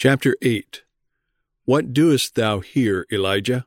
Chapter 8. What doest thou here, Elijah?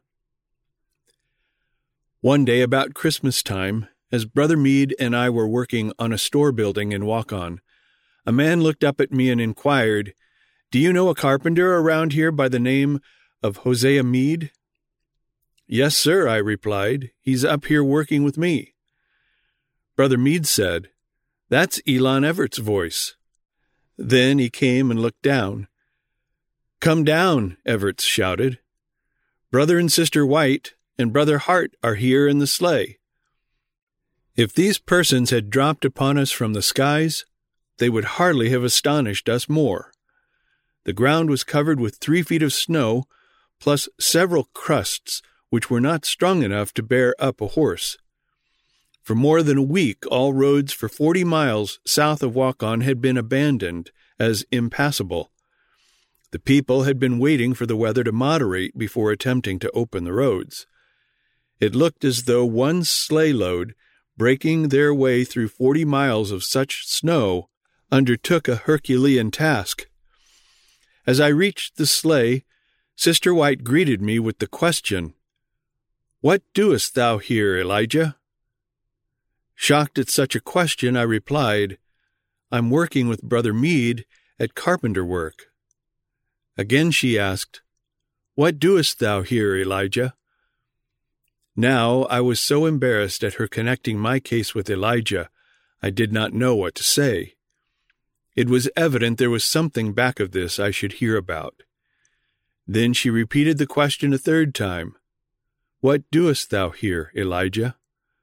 One day about Christmas time, as Brother Meade and I were working on a store building in Waukon, a man looked up at me and inquired, "Do you know a carpenter around here by the name of Hosea Meade?" "Yes, sir," I replied. "He's up here working with me." Brother Meade said, "That's Elon Everett's voice." Then he came and looked down. "Come down," Everett shouted. "Brother and Sister White and Brother Hart are here in the sleigh." If these persons had dropped upon us from the skies, they would hardly have astonished us more. The ground was covered with 3 feet of snow, plus several crusts which were not strong enough to bear up a horse. For more than a week, all roads for 40 miles south of Waukon had been abandoned as impassable. The people had been waiting for the weather to moderate before attempting to open the roads. It looked as though one sleigh load, breaking their way through 40 miles of such snow, undertook a Herculean task. As I reached the sleigh, Sister White greeted me with the question, "What doest thou here, Elijah?" Shocked at such a question, I replied, "I'm working with Brother Meade at carpenter work." Again she asked, "What doest thou here, Elijah?" Now I was so embarrassed at her connecting my case with Elijah, I did not know what to say. It was evident there was something back of this I should hear about. Then she repeated the question a third time, "What doest thou here, Elijah?"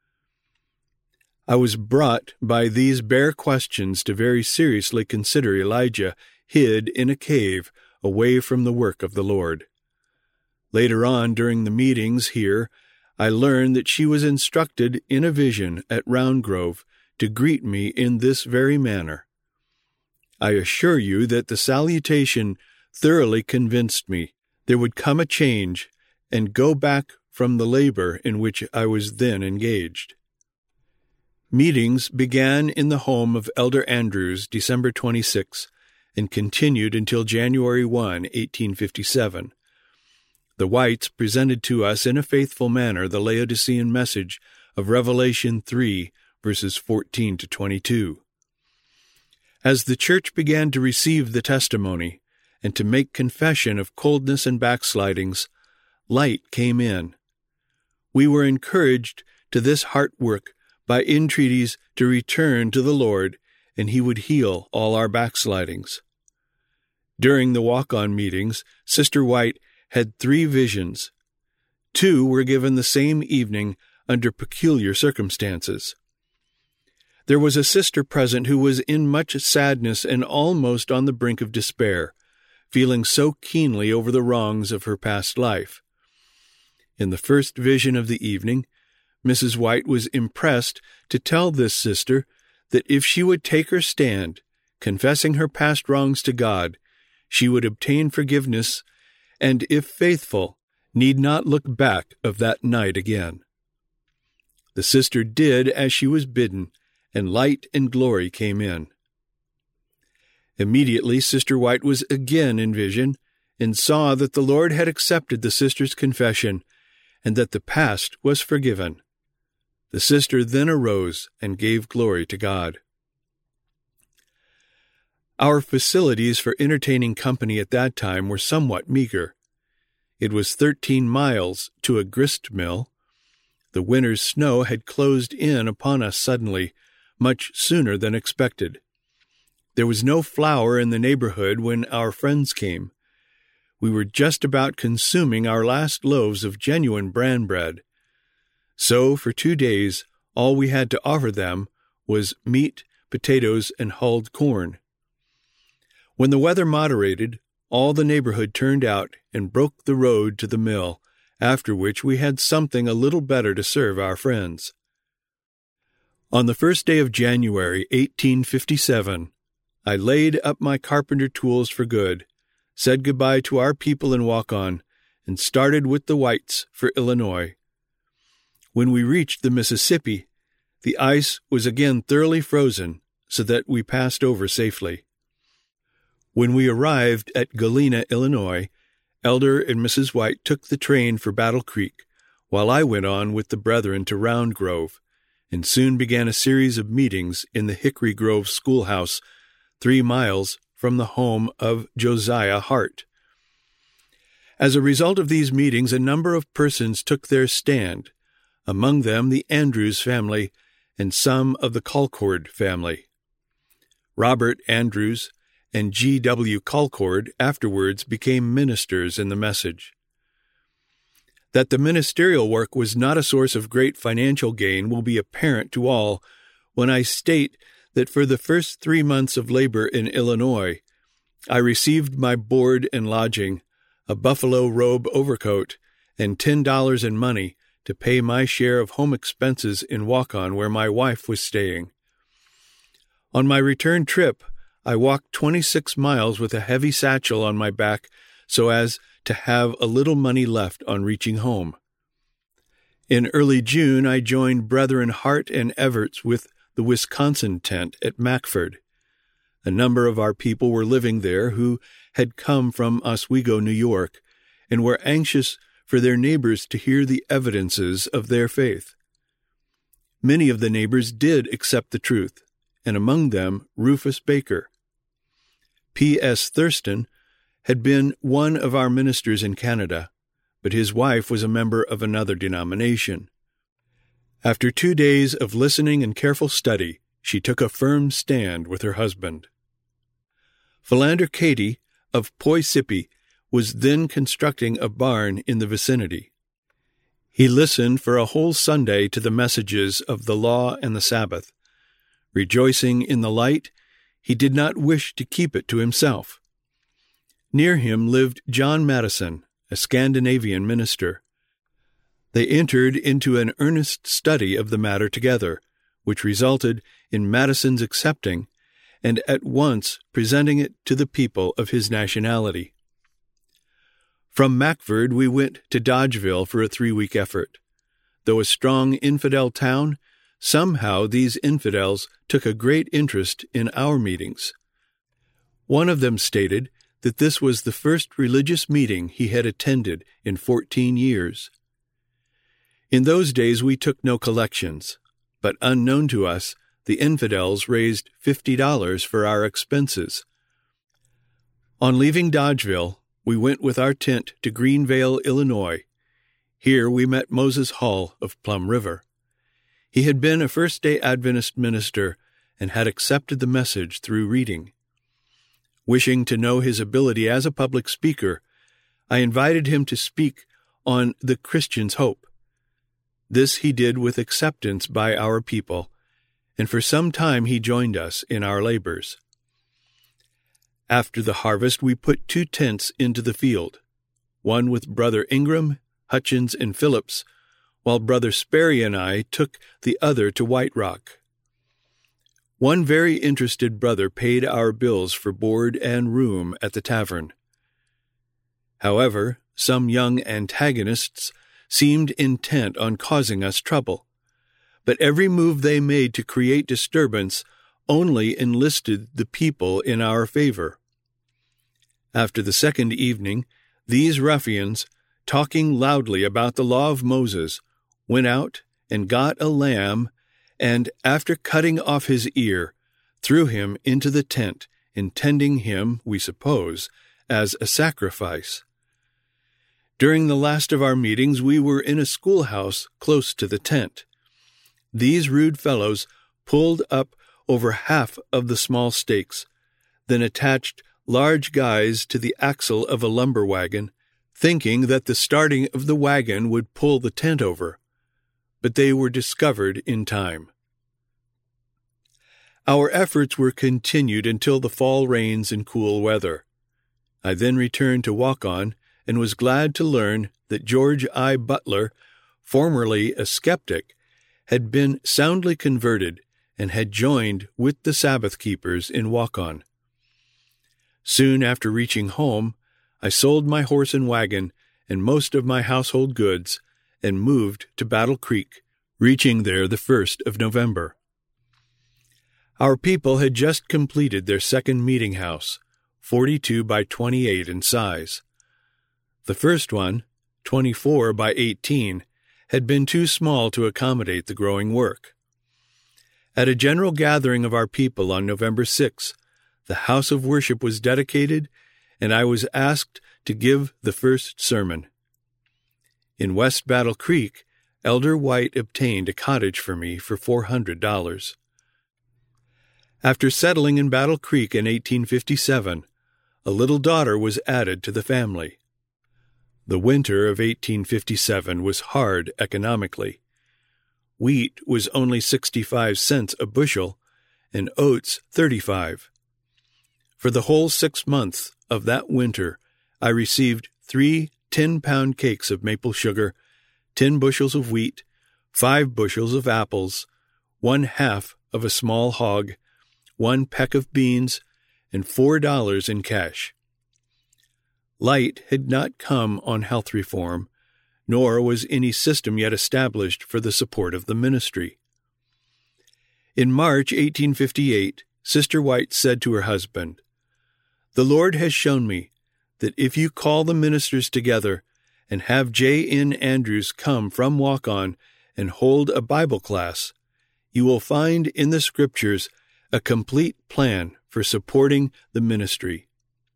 I was brought by these bare questions to very seriously consider Elijah hid in a cave away from the work of the Lord. Later on, during the meetings here, I learned that she was instructed in a vision at Round Grove to greet me in this very manner. I assure you that the salutation thoroughly convinced me there would come a change and go back from the labor in which I was then engaged. Meetings began in the home of Elder Andrews December 26, and continued until January 1, 1857. The Whites presented to us in a faithful manner the Laodicean message of Revelation 3, verses 14 to 22. As the church began to receive the testimony and to make confession of coldness and backslidings, light came in. We were encouraged to this heart work by entreaties to return to the Lord, and He would heal all our backslidings. During the walk-on meetings, Sister White had 3 visions. 2 were given the same evening under peculiar circumstances. There was a sister present who was in much sadness and almost on the brink of despair, feeling so keenly over the wrongs of her past life. In the first vision of the evening, Mrs. White was impressed to tell this sister that if she would take her stand, confessing her past wrongs to God, she would obtain forgiveness, and if faithful, need not look back of that night again. The sister did as she was bidden, and light and glory came in. Immediately Sister White was again in vision, and saw that the Lord had accepted the sister's confession, and that the past was forgiven. The sister then arose and gave glory to God. Our facilities for entertaining company at that time were somewhat meager. It was 13 miles to a grist mill. The winter's snow had closed in upon us suddenly, much sooner than expected. There was no flour in the neighborhood when our friends came. We were just about consuming our last loaves of genuine bran bread. So, for 2 days, all we had to offer them was meat, potatoes, and hulled corn. When the weather moderated, all the neighborhood turned out and broke the road to the mill, after which we had something a little better to serve our friends. On the first day of January, 1857, I laid up my carpenter tools for good, said goodbye to our people in Waukon, and started with the Whites for Illinois. When we reached the Mississippi, the ice was again thoroughly frozen, so that we passed over safely. When we arrived at Galena, Illinois, Elder and Mrs. White took the train for Battle Creek, while I went on with the brethren to Round Grove, and soon began a series of meetings in the Hickory Grove schoolhouse, 3 miles from the home of Josiah Hart. As a result of these meetings, a number of persons took their stand, among them the Andrews family and some of the Colcord family. Robert Andrews and G.W. Colcord afterwards became ministers in the Message. That the ministerial work was not a source of great financial gain will be apparent to all when I state that for the first 3 months of labor in Illinois, I received my board and lodging, a buffalo robe overcoat, and $10 in money to pay my share of home expenses in Waukon, where my wife was staying. On my return trip, I walked 26 miles with a heavy satchel on my back so as to have a little money left on reaching home. In early June, I joined Brethren Hart and Everts with the Wisconsin tent at Mackford. A number of our people were living there who had come from Oswego, New York, and were anxious for their neighbors to hear the evidences of their faith. Many of the neighbors did accept the truth, and among them Rufus Baker. P.S. Thurston had been one of our ministers in Canada, but his wife was a member of another denomination. After 2 days of listening and careful study, she took a firm stand with her husband. Philander Cady of Poisippi was then constructing a barn in the vicinity. He listened for a whole Sunday to the messages of the law and the Sabbath. Rejoicing in the light, he did not wish to keep it to himself. Near him lived John Madison, a Scandinavian minister. They entered into an earnest study of the matter together, which resulted in Madison's accepting and at once presenting it to the people of his nationality. From Mackford we went to Dodgeville for a 3-week effort. Though a strong infidel town, somehow these infidels took a great interest in our meetings. One of them stated that this was the first religious meeting he had attended in 14 years. In those days we took no collections, but unknown to us, the infidels raised $50 for our expenses. On leaving Dodgeville, we went with our tent to Greenvale, Illinois. Here we met Moses Hall of Plum River. He had been a First-day Adventist minister and had accepted the message through reading. Wishing to know his ability as a public speaker, I invited him to speak on the Christian's hope. This he did with acceptance by our people, and for some time he joined us in our labors. After the harvest, we put 2 tents into the field, one with Brother Ingram, Hutchins, and Phillips, while Brother Sperry and I took the other to White Rock. One very interested brother paid our bills for board and room at the tavern. However, some young antagonists seemed intent on causing us trouble, but every move they made to create disturbance only enlisted the people in our favor. After the second evening, these ruffians, talking loudly about the law of Moses, went out and got a lamb, and, after cutting off his ear, threw him into the tent, intending him, we suppose, as a sacrifice. During the last of our meetings, we were in a schoolhouse close to the tent. These rude fellows pulled up over half of the small stakes, then attached large guys to the axle of a lumber wagon, thinking that the starting of the wagon would pull the tent over, but they were discovered in time. Our efforts were continued until the fall rains and cool weather. I then returned to Waukon and was glad to learn that George I. Butler, formerly a skeptic, had been soundly converted and had joined with the Sabbath keepers in Waukon. Soon after reaching home, I sold my horse and wagon and most of my household goods and moved to Battle Creek, reaching there the 1st of November. Our people had just completed their second meeting house, 42 by 28 in size. The first one, 24 by 18, had been too small to accommodate the growing work. At a general gathering of our people on November 6, the house of worship was dedicated, and I was asked to give the first sermon. In West Battle Creek, Elder White obtained a cottage for me for $400. After settling in Battle Creek in 1857, a little daughter was added to the family. The winter of 1857 was hard economically. Wheat was only 65 cents a bushel, and oats 35. For the whole 6 months of that winter, I received 3 10-pound cakes of maple sugar, 10 bushels of wheat, 5 bushels of apples, 1/2 of a small hog, 1 peck of beans, and $4 in cash. Light had not come on health reform, nor was any system yet established for the support of the ministry. In March 1858, Sister White said to her husband, "The Lord has shown me that if you call the ministers together and have J.N. Andrews come from Walk-On and hold a Bible class, you will find in the Scriptures a complete plan for supporting the ministry."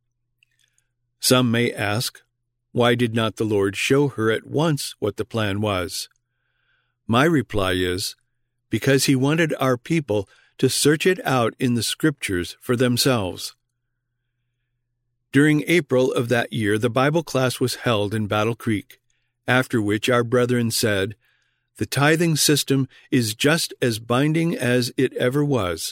Some may ask, why did not the Lord show her at once what the plan was? My reply is, because He wanted our people to search it out in the Scriptures for themselves. During April of that year, the Bible class was held in Battle Creek, after which our brethren said, "The tithing system is just as binding as it ever was."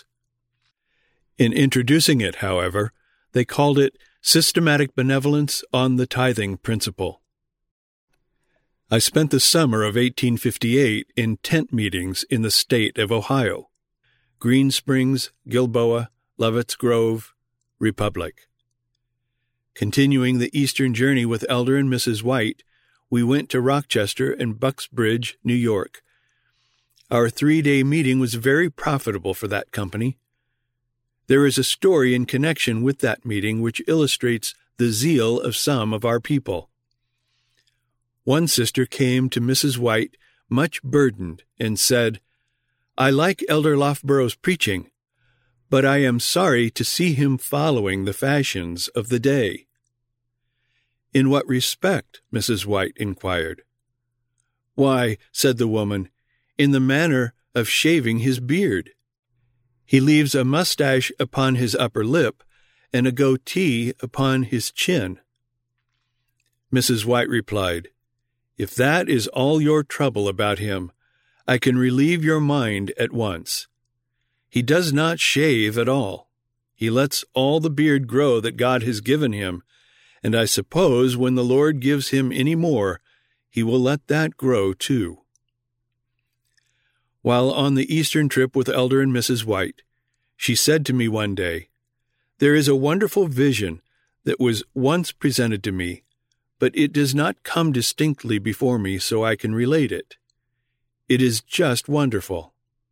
In introducing it, however, they called it Systematic Benevolence on the Tithing Principle. I spent the summer of 1858 in tent meetings in the state of Ohio: Green Springs, Gilboa, Lovett's Grove, Republic. Continuing the eastern journey with Elder and Mrs. White, we went to Rochester and Bucksbridge, New York. Our 3-day meeting was very profitable for that company. There is a story in connection with that meeting which illustrates the zeal of some of our people. One sister came to Mrs. White much burdened and said, "I like Elder Loughborough's preaching, but I am sorry to see him following the fashions of the day." "In what respect?" Mrs. White inquired. "Why," said the woman, "in the manner of shaving his beard. He leaves a mustache upon his upper lip and a goatee upon his chin." Mrs. White replied, "If that is all your trouble about him, I can relieve your mind at once. He does not shave at all. He lets all the beard grow that God has given him, and I suppose when the Lord gives him any more, He will let that grow too." While on the Eastern trip with Elder and Mrs. White, she said to me one day, "There is a wonderful vision that was once presented to me, but it does not come distinctly before me so I can relate it. It is just wonderful."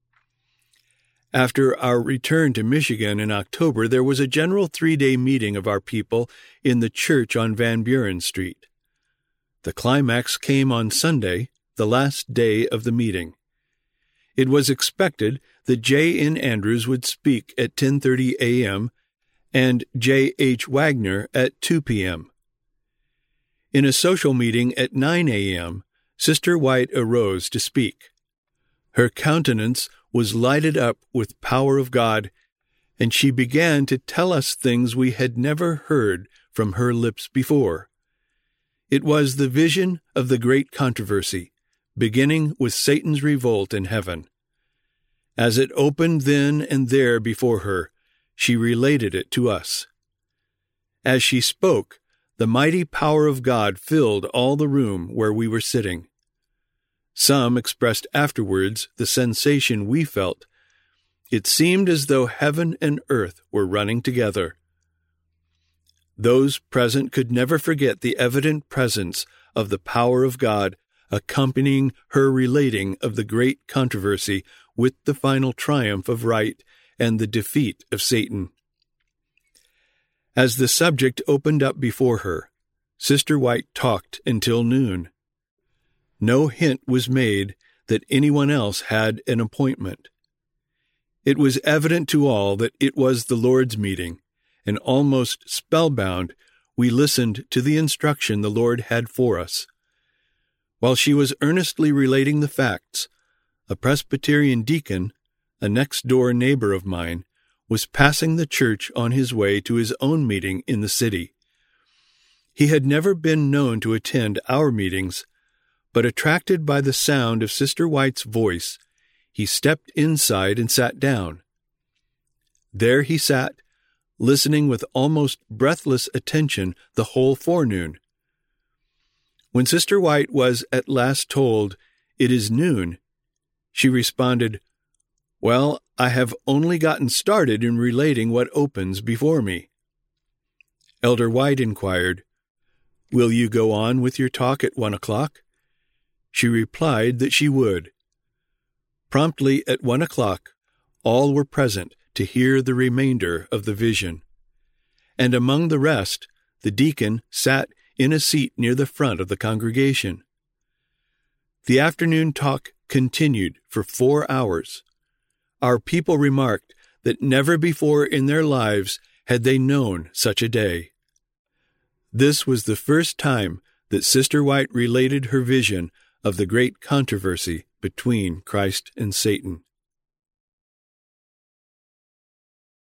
After our return to Michigan in October, there was a general 3-day meeting of our people in the church on Van Buren Street. The climax came on Sunday, the last day of the meeting. It was expected that J.N. Andrews would speak at 10:30 a.m. and J.H. Wagner at 2 p.m. In a social meeting at 9 a.m., Sister White arose to speak. Her countenance was lighted up with power of God, and she began to tell us things we had never heard from her lips before. It was the vision of the great controversy, beginning with Satan's revolt in heaven. As it opened then and there before her, she related it to us. As she spoke, the mighty power of God filled all the room where we were sitting. Some expressed afterwards the sensation we felt. It seemed as though heaven and earth were running together. Those present could never forget the evident presence of the power of God accompanying her relating of the great controversy with the final triumph of right and the defeat of Satan. As the subject opened up before her, Sister White talked until noon. No hint was made that anyone else had an appointment. It was evident to all that it was the Lord's meeting, and almost spellbound, we listened to the instruction the Lord had for us. While she was earnestly relating the facts, a Presbyterian deacon, a next-door neighbor of mine, was passing the church on his way to his own meeting in the city. He had never been known to attend our meetings, but attracted by the sound of Sister White's voice, he stepped inside and sat down. There he sat, listening with almost breathless attention the whole forenoon. When Sister White was at last told, "It is noon," she responded, "Well, I have only gotten started in relating what opens before me." Elder White inquired, "Will you go on with your talk at 1 o'clock?" She replied that she would. Promptly at 1 o'clock, all were present to hear the remainder of the vision. And among the rest, the deacon sat in a seat near the front of the congregation. The afternoon talk continued for 4 hours. Our people remarked that never before in their lives had they known such a day. This was the first time that Sister White related her vision of the great controversy between Christ and Satan.